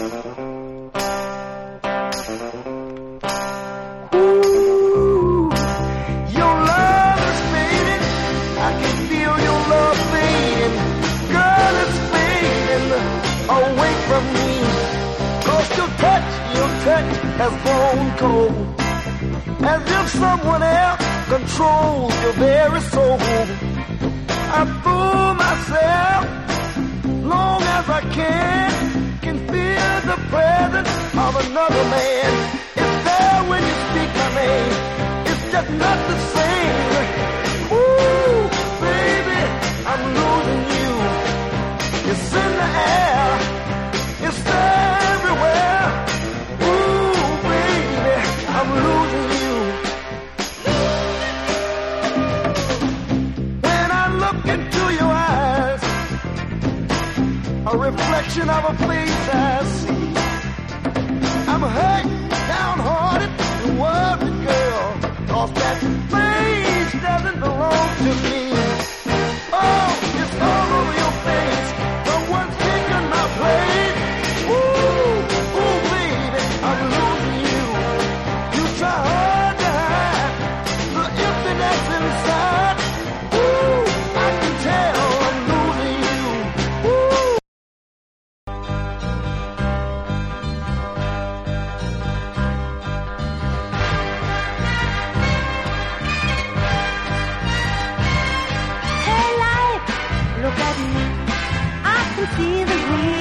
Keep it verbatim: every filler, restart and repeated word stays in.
Ooh, your love is fading. I can feel your love fading. Girl, it's fading away from me. 'Cause your touch, your touch has grown cold. As if someone else controls your very soul. I fool myself long as I can, can feel the presence of another man. It's there when you speak my name, it's just not the same. Ooh, baby, I'm losing you. It's in the air, it's everywhere. Ooh, baby, I'm losing you. When I look into your eyes, a reflection of a place I see. I'm hurt, downhearted, and worried, girl, 'cause that place doesn't belong to me. Oh, it's all over your face. Someone's taking my place. Ooh, ooh, baby, I'm losing you. You try hard to hide the emptiness inside. Ooh, I can tell I'm losing you. Ooh. Hey life, look at me. I can see the green.